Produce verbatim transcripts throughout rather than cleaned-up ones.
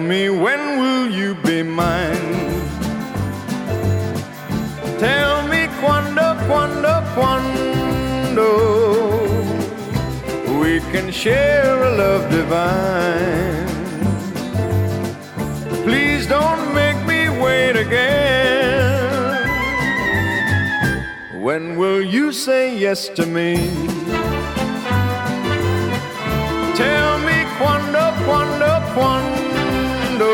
me, when will you be mine? Tell me quando, quando, quando we can share a love divine. Please don't make me wait again. When will you say yes to me? Tell me quando, quando, quando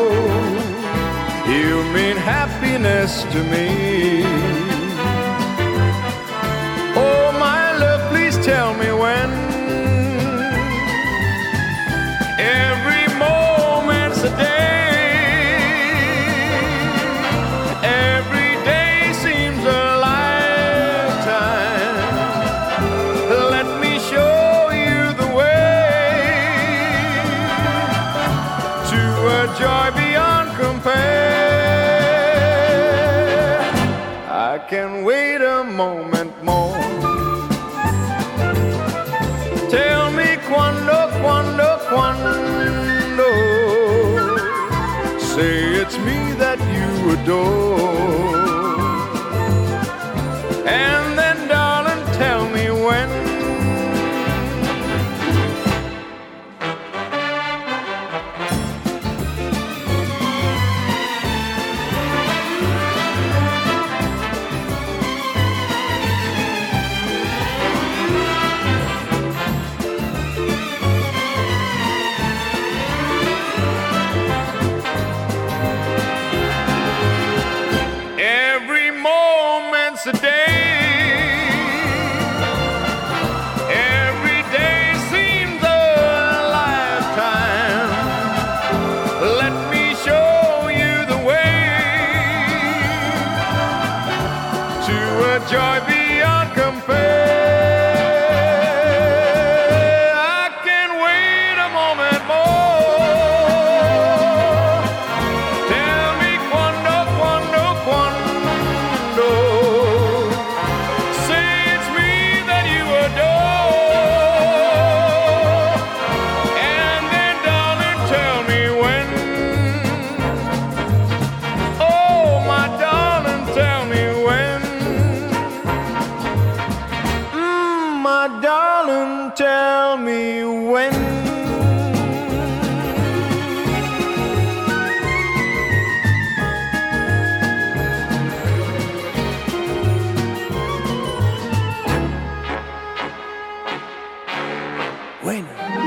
you mean happiness to me. Oh, my love, please tell me when. Every moment's a day. Every day seems a lifetime. Let me show you the way to a joy beyond compare. I can wait a moment more. Tell me quando, quando, quando say it's me that you adore. And then, darling, tell me when. Every moment's a day. Every day seems a lifetime. Let me show you the way to a joy beyond compare. I can wait a moment more. Tell me quando, quando, quando say it's me that you adore. And then, darling, tell me when. Oh, my darling, tell me when. Mm, my darling, tell me when. When?